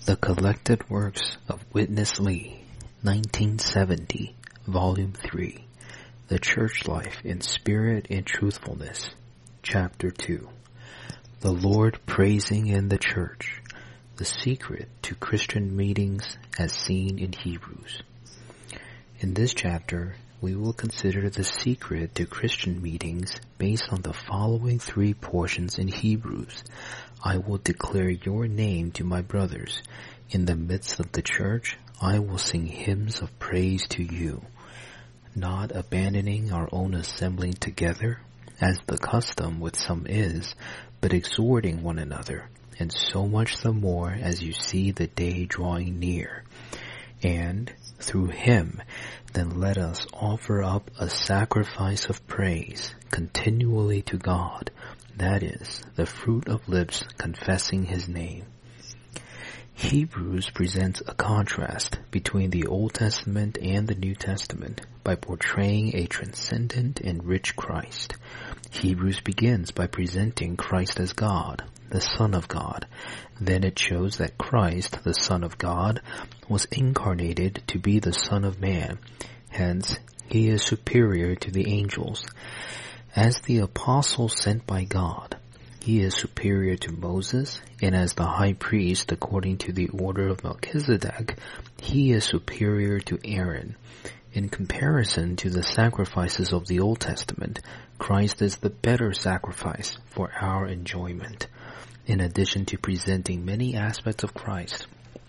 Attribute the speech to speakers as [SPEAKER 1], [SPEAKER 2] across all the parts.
[SPEAKER 1] The Collected Works of Witness Lee, 1970, Volume 3, The Church Life in Spirit and Truthfulness, Chapter 2, The Lord Praising in the Church, The Secret to Christian Meetings as Seen in Hebrews. In this chapter, we will consider the secret to Christian meetings based on the following three portions in Hebrews. I will declare your name to my brothers. In the midst of the church, I will sing hymns of praise to you. Not abandoning our own assembling together, as the custom with some is, but exhorting one another, and so much the more as you see the day drawing near. And through him, then let us offer up a sacrifice of praise continually to God, that is, the fruit of lips confessing his name. Hebrews presents a contrast between the Old Testament and the New Testament by portraying a transcendent and rich Christ. Hebrews begins by presenting Christ as God, the Son of God. Then it shows that Christ, the Son of God, was incarnated to be the Son of Man. Hence, he is superior to the angels. As the apostle sent by God, he is superior to Moses, and as the high priest according to the order of Melchizedek, he is superior to Aaron. In comparison to the sacrifices of the Old Testament, Christ is the better sacrifice for our enjoyment. In addition to presenting many aspects of Christ,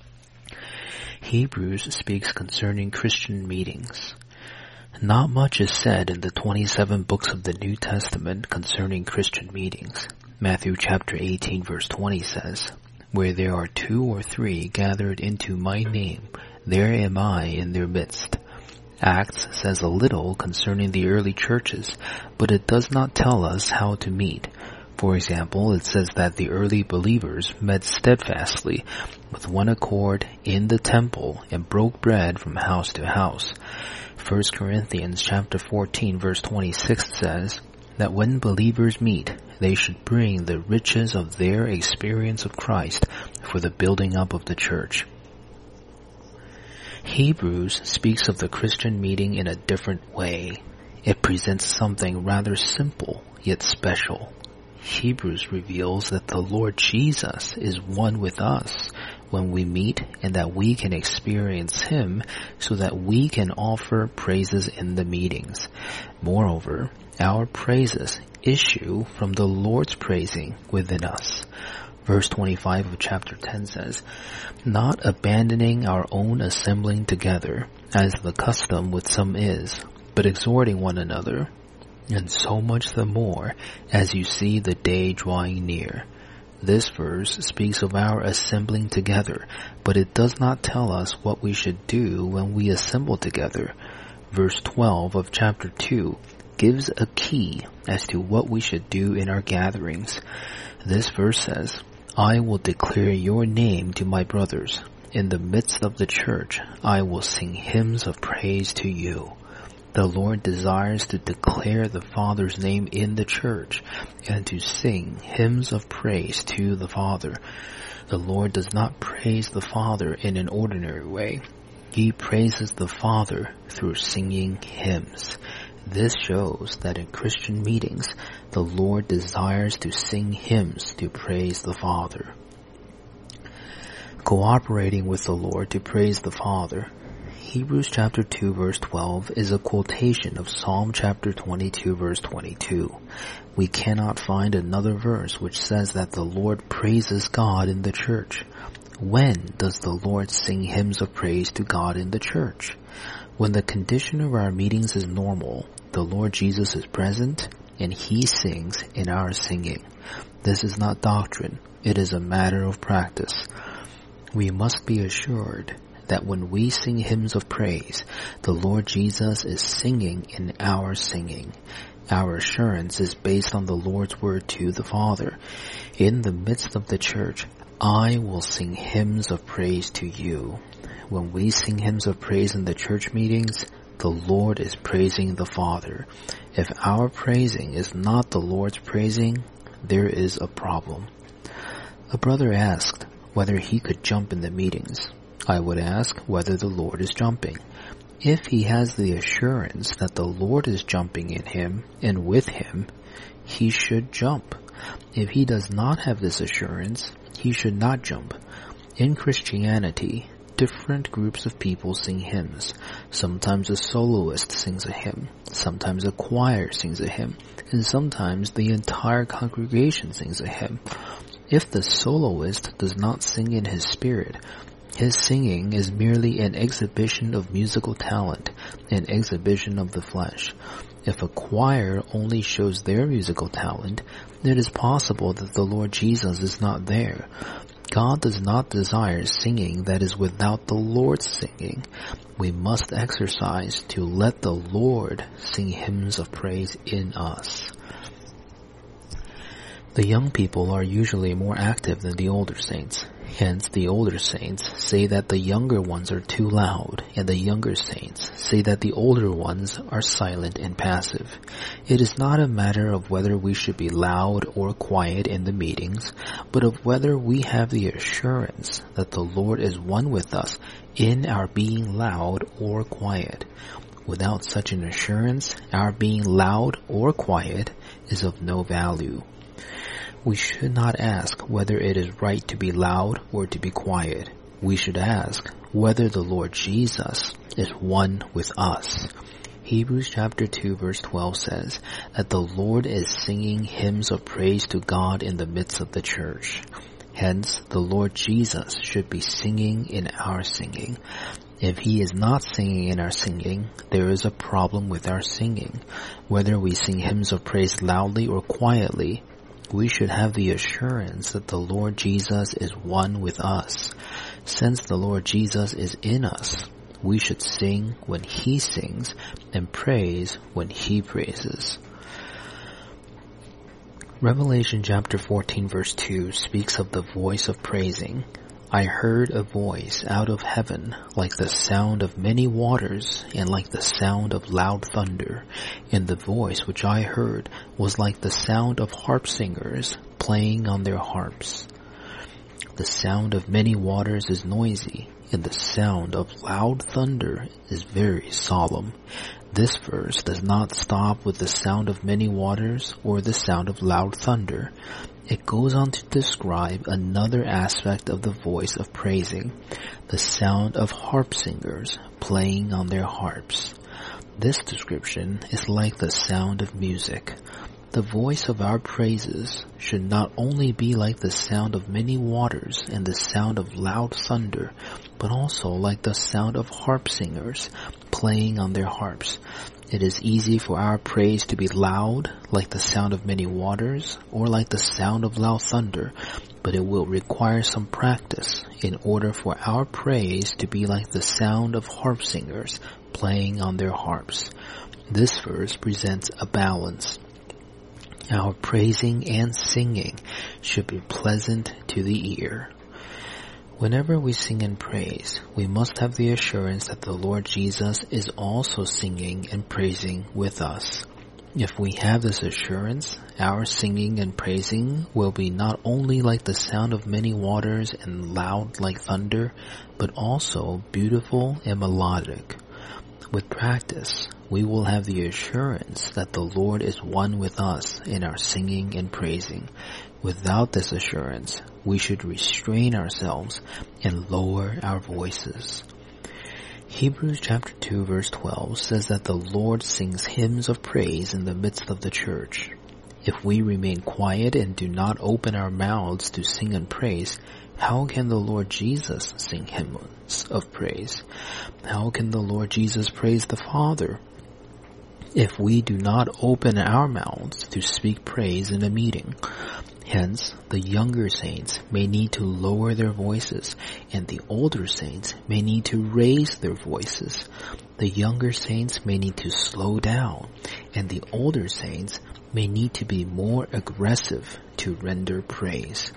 [SPEAKER 1] Hebrews speaks concerning Christian meetings. Not much is said in the 27 books of the New Testament concerning Christian meetings. Matthew chapter 18 verse 20 says, "Where there are 2 or 3 gathered into my name, there am I in their midst." Acts says a little concerning the early churches, but it does not tell us how to meet. For example, it says that the early believers met steadfastly with one accord in the temple and broke bread from house to house. 1 Corinthians chapter 14 verse 26 says that when believers meet, they should bring the riches of their experience of Christ for the building up of the church. Hebrews speaks of the Christian meeting in a different way. It presents something rather simple yet special. Hebrews reveals that the Lord Jesus is one with us when we meet, and that we can experience him so that we can offer praises in the meetings. Moreover, our praises issue from the Lord's praising within us. Verse 25 of chapter 10 says, "Not abandoning our own assembling together, as the custom with some is, but exhorting one another, and so much the more as you see the day drawing near." This verse speaks of our assembling together, but it does not tell us what we should do when we assemble together. Verse 12 of chapter 2 gives a key as to what we should do in our gatherings. This verse says, "I will declare your name to my brothers. In the midst of the church, I will sing hymns of praise to you." The Lord desires to declare the Father's name in the church and to sing hymns of praise to the Father. The Lord does not praise the Father in an ordinary way. He praises the Father through singing hymns. This shows that in Christian meetings, the Lord desires to sing hymns to praise the Father. Cooperating with the Lord to praise the Father. Hebrews chapter 2 verse 12 is a quotation of Psalm chapter 22 verse 22. We cannot find another verse which says that the Lord praises God in the church. When does the Lord sing hymns of praise to God in the church? When the condition of our meetings is normal, the Lord Jesus is present and he sings in our singing. This is not doctrine, it is a matter of practice. We must be assured that when we sing hymns of praise, the Lord Jesus is singing in our singing. Our assurance is based on the Lord's word to the Father. In the midst of the church, I will sing hymns of praise to you. When we sing hymns of praise in the church meetings, the Lord is praising the Father. If our praising is not the Lord's praising, there is a problem. A brother asked, whether he could jump in the meetings. I would ask whether the Lord is jumping. If he has the assurance that the Lord is jumping in him and with him, he should jump. If he does not have this assurance, he should not jump. In Christianity, different groups of people sing hymns. Sometimes a soloist sings a hymn, sometimes a choir sings a hymn, and sometimes the entire congregation sings a hymn. If the soloist does not sing in his spirit, his singing is merely an exhibition of musical talent, an exhibition of the flesh. If a choir only shows their musical talent, it is possible that the Lord Jesus is not there. God does not desire singing that is without the Lord's singing. We must exercise to let the Lord sing hymns of praise in us. The young people are usually more active than the older saints. Hence, the older saints say that the younger ones are too loud, and the younger saints say that the older ones are silent and passive. It is not a matter of whether we should be loud or quiet in the meetings, but of whether we have the assurance that the Lord is one with us in our being loud or quiet. Without such an assurance, our being loud or quiet is of no value. We should not ask whether it is right to be loud or to be quiet. We should ask whether the Lord Jesus is one with us. Hebrews chapter 2 verse 12 says that the Lord is singing hymns of praise to God in the midst of the church. Hence, the Lord Jesus should be singing in our singing. If he is not singing in our singing, there is a problem with our singing. Whether we sing hymns of praise loudly or quietly, we should have the assurance that the Lord Jesus is one with us. Since the Lord Jesus is in us, we should sing when he sings and praise when he praises. Revelation chapter 14 verse 2 speaks of the voice of praising. I heard a voice out of heaven like the sound of many waters and like the sound of loud thunder. And the voice which I heard was like the sound of harp singers playing on their harps. The sound of many waters is noisy, and the sound of loud thunder is very solemn. This verse does not stop with the sound of many waters or the sound of loud thunder. It goes on to describe another aspect of the voice of praising, the sound of harp singers playing on their harps. This description is like the sound of music. The voice of our praises should not only be like the sound of many waters and the sound of loud thunder, but also like the sound of harp singers playing on their harps. It is easy for our praise to be loud, like the sound of many waters, or like the sound of loud thunder, but it will require some practice in order for our praise to be like the sound of harp singers playing on their harps. This verse presents a balance. Our praising and singing should be pleasant to the ear. Whenever we sing and praise, we must have the assurance that the Lord Jesus is also singing and praising with us. If we have this assurance, our singing and praising will be not only like the sound of many waters and loud like thunder, but also beautiful and melodic. With practice, we will have the assurance that the Lord is one with us in our singing and praising. Without this assurance, we should restrain ourselves and lower our voices. Hebrews chapter 2 verse 12 says that the Lord sings hymns of praise in the midst of the church. If we remain quiet and do not open our mouths to sing and praise, how can the Lord Jesus sing hymns of praise? How can the Lord Jesus praise the Father? If we do not open our mouths to speak praise in a meeting, hence, the younger saints may need to lower their voices, and the older saints may need to raise their voices. The younger saints may need to slow down, and the older saints may need to be more aggressive to render praise.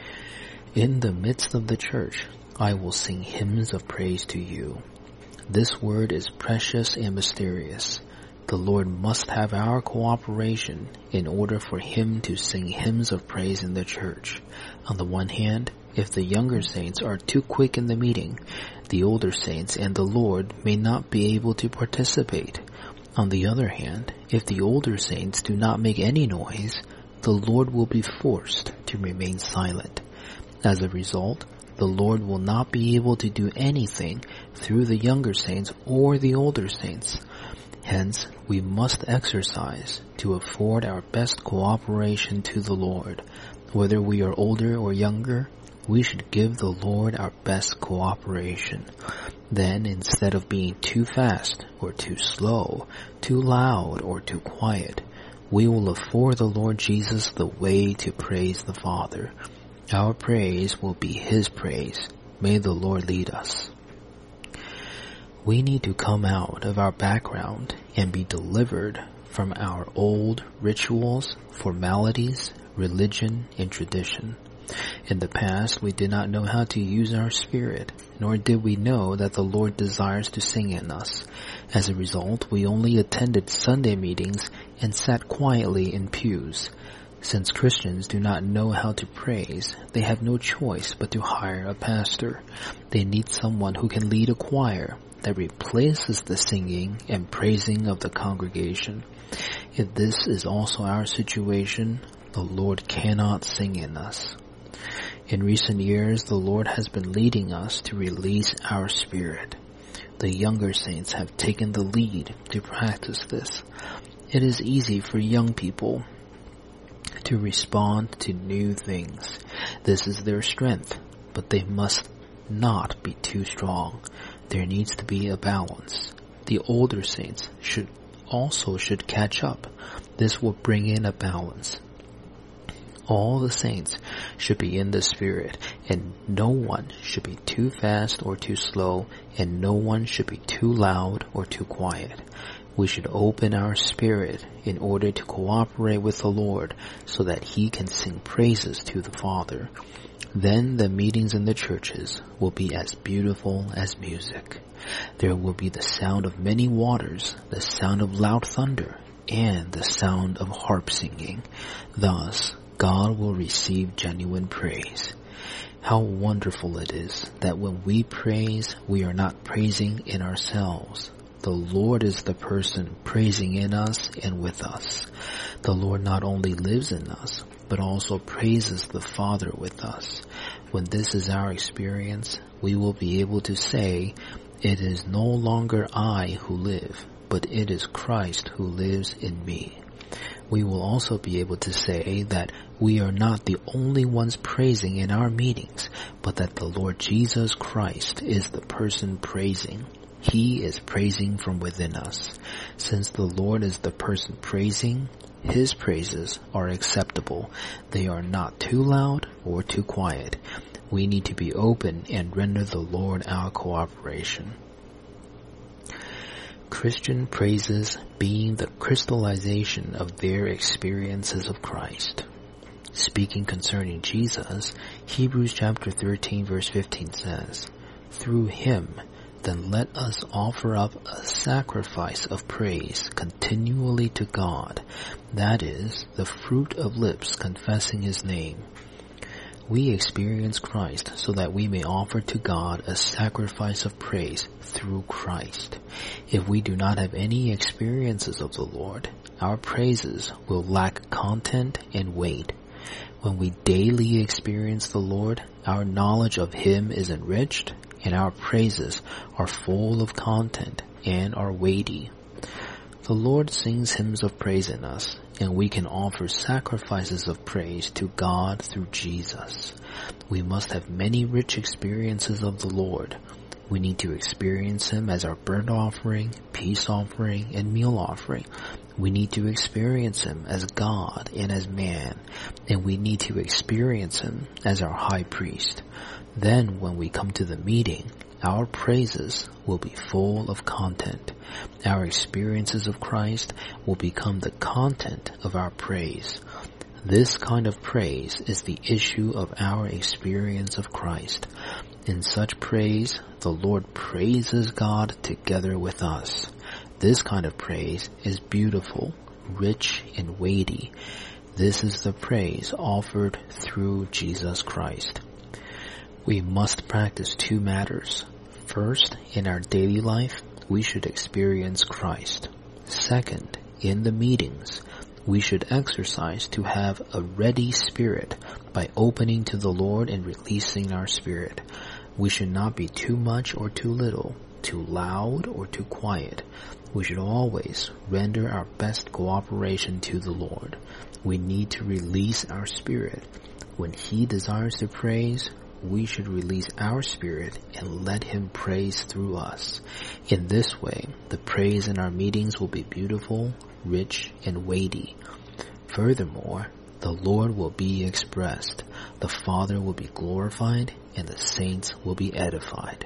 [SPEAKER 1] In the midst of the church, I will sing hymns of praise to you. This word is precious and mysterious. The Lord must have our cooperation in order for him to sing hymns of praise in the church. On the one hand, if the younger saints are too quick in the meeting, the older saints and the Lord may not be able to participate. On the other hand, if the older saints do not make any noise, the Lord will be forced to remain silent. As a result, the Lord will not be able to do anything through the younger saints or the older saints. Hence, we must exercise to afford our best cooperation to the Lord. Whether we are older or younger, we should give the Lord our best cooperation. Then, instead of being too fast or too slow, too loud or too quiet, we will afford the Lord Jesus the way to praise the Father. Our praise will be His praise. May the Lord lead us. We need to come out of our background and be delivered from our old rituals, formalities, religion, and tradition. In the past, we did not know how to use our spirit, nor did we know that the Lord desires to sing in us. As a result, we only attended Sunday meetings and sat quietly in pews. Since Christians do not know how to praise, they have no choice but to hire a pastor. They need someone who can lead a choir that replaces the singing and praising of the congregation. If this is also our situation, the Lord cannot sing in us. In recent years, the Lord has been leading us to release our spirit. The younger saints have taken the lead to practice this. It is easy for young people to respond to new things. This is their strength, but they must not be too strong. There needs to be a balance. The older saints should catch up. This will bring in a balance. All the saints should be in the Spirit, and no one should be too fast or too slow, and no one should be too loud or too quiet. We should open our spirit in order to cooperate with the Lord so that He can sing praises to the Father. Then the meetings in the churches will be as beautiful as music. There will be the sound of many waters, the sound of loud thunder, and the sound of harp singing. Thus, God will receive genuine praise. How wonderful it is that when we praise, we are not praising in ourselves. The Lord is the person praising in us and with us. The Lord not only lives in us, but also praises the Father with us. When this is our experience, we will be able to say, "It is no longer I who live, but it is Christ who lives in me." We will also be able to say that we are not the only ones praising in our meetings, but that the Lord Jesus Christ is the person praising. He is praising from within us. Since the Lord is the person praising, His praises are acceptable. They are not too loud or too quiet. We need to be open and render the Lord our cooperation. Christian praises being the crystallization of their experiences of Christ. Speaking concerning Jesus, Hebrews chapter 13 verse 15 says, "Through Him, then let us offer up a sacrifice of praise continually to God, that is, the fruit of lips confessing His name." We experience Christ so that we may offer to God a sacrifice of praise through Christ. If we do not have any experiences of the Lord, our praises will lack content and weight. When we daily experience the Lord, our knowledge of Him is enriched, and our praises are full of content and are weighty. The Lord sings hymns of praise in us, and we can offer sacrifices of praise to God through Jesus. We must have many rich experiences of the Lord. We need to experience Him as our burnt offering, peace offering, and meal offering. We need to experience Him as God and as man, and we need to experience Him as our high priest. Then when we come to the meeting, our praises will be full of content. Our experiences of Christ will become the content of our praise. This kind of praise is the issue of our experience of Christ. In such praise, the Lord praises God together with us. This kind of praise is beautiful, rich, and weighty. This is the praise offered through Jesus Christ. We must practice two matters. First, in our daily life, we should experience Christ. Second, in the meetings, we should exercise to have a ready spirit by opening to the Lord and releasing our spirit. We should not be too much or too little, too loud or too quiet. We should always render our best cooperation to the Lord. We need to release our spirit. When He desires to praise, we should release our spirit and let Him praise through us. In this way, the praise in our meetings will be beautiful, rich, and weighty. Furthermore, the Lord will be expressed, the Father will be glorified, and the saints will be edified.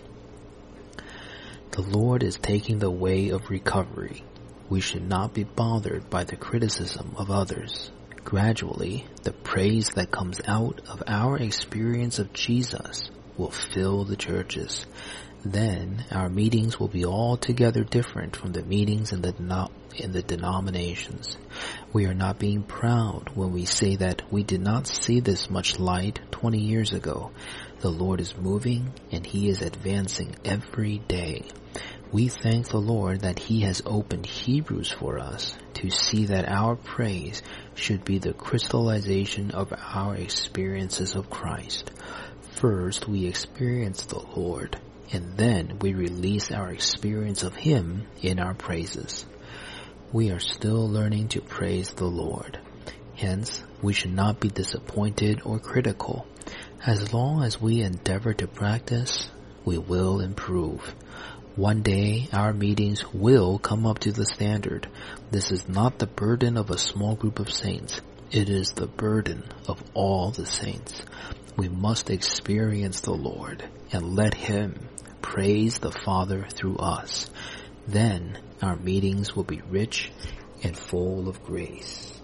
[SPEAKER 1] The Lord is taking the way of recovery. We should not be bothered by the criticism of others. Gradually, the praise that comes out of our experience of Jesus will fill the churches. Then our meetings will be altogether different from the meetings in the denominations. We are not being proud when we say that we did not see this much light 20 years ago. The Lord is moving and He is advancing every day. We thank the Lord that He has opened Hebrews for us to see that our praise should be the crystallization of our experiences of Christ. First, we experience the Lord, and then we release our experience of Him in our praises. We are still learning to praise the Lord. Hence, we should not be disappointed or critical. As long as we endeavor to practice, we will improve. One day, our meetings will come up to the standard. This is not the burden of a small group of saints. It is the burden of all the saints. We must experience the Lord and let Him praise the Father through us. Then our meetings will be rich and full of grace.